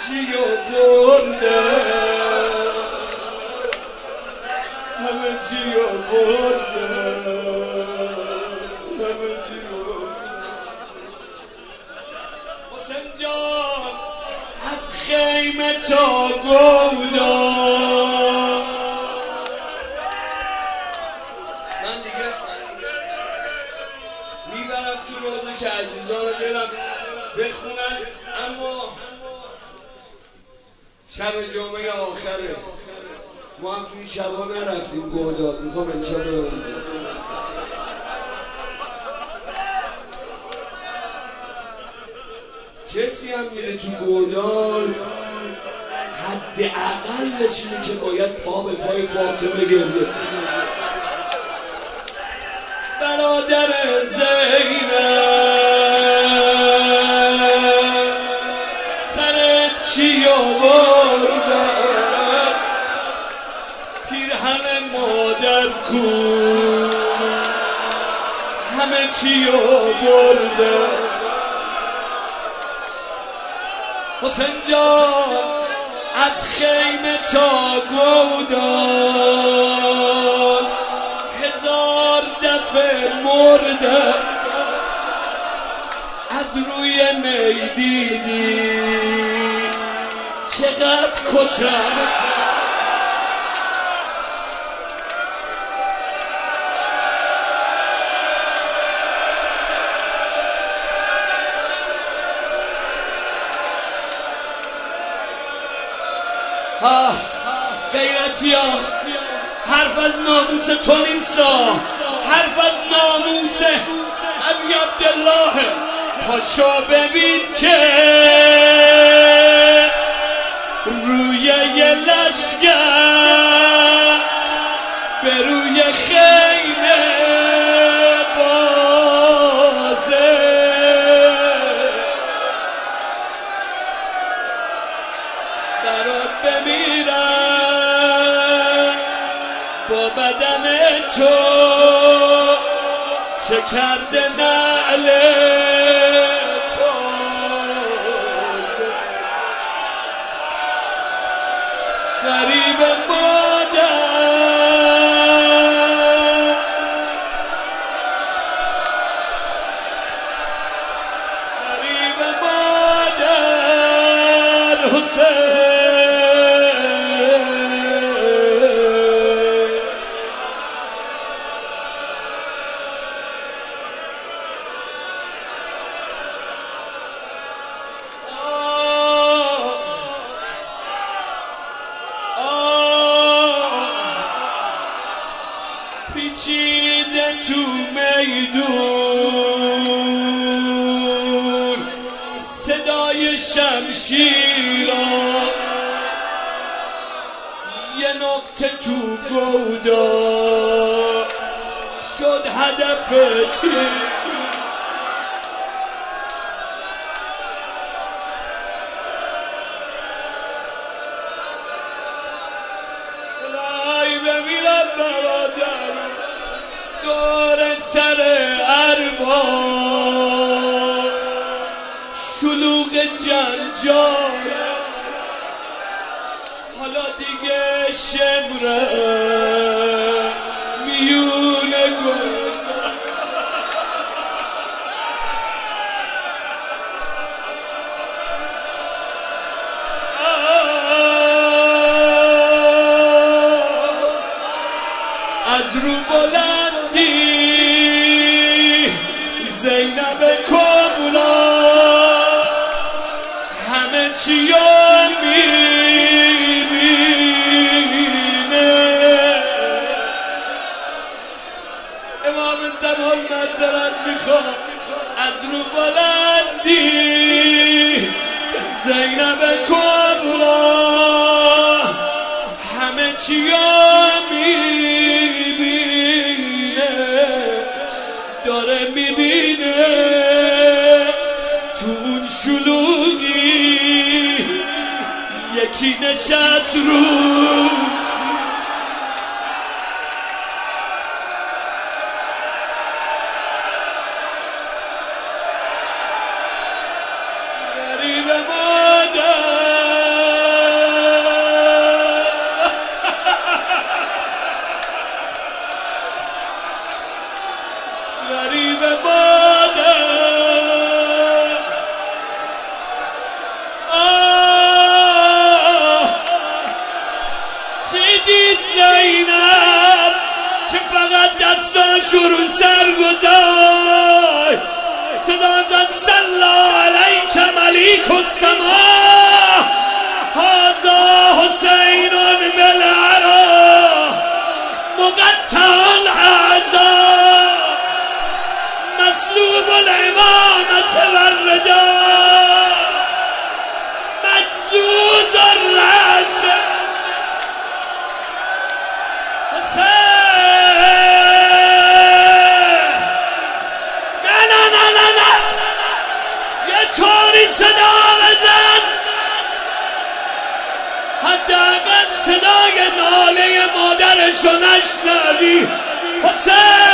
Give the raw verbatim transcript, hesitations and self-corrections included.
چیو برده همه چیو برده همه چیو حسین جان از خیمه تا گودا من دیگه میبرم تو روزه که عزیزان دلم بخونن، اما شب جمعه آخره ما هم توی شبا نرفتیم گوداد، میخوام امشب برم اونجا. کسی هم میره تو گودال حد اقلش اینه که باید پا به پای فاطمه گریه. برادر زینب سرت چی آوردن، پیرهن مادر کو همه چی آورده. حسین جان از خیمه تا گودال هزار دفعه مرده، از روی نی دیدی چقدر کتم. غیرتی ها حرف از ناموس تو نیستا، حرف از ناموس ابی عبدالله. پاشا ببین که روی یه لشگر به روی خیمه بازه، برات بمیرم با بدن تو چه کرده نعل تو. غریب مادر غریب مادر حسین پیچیده تو میدون صدای شمشیرا، یه نقطه تو گودا شد هدف تیر. الهی بمیرم برادر دور سر اربا شلوغ جنجال، حالا دیگه شمره میونه گل. از رو بلندی زینب کبرا همه چیو میبینه. امام زمان معذرت میخوام، از رو بلندی زینب کبرا همه چیو داره میبینه. تو اون شلوغی یکی نشست روز غریب مادر به مادر. آه چی دید زینب که فقط دستاش رو سر گذاشت، صدا زد صلی علیک ملیک السما هذا حسین بالعرا مقطع الاعضاء مسلوب الامامة والردا مجزوز الرأس. طوری صدا بزن حداقل صدای ناله مادرشو نشنوی. حسین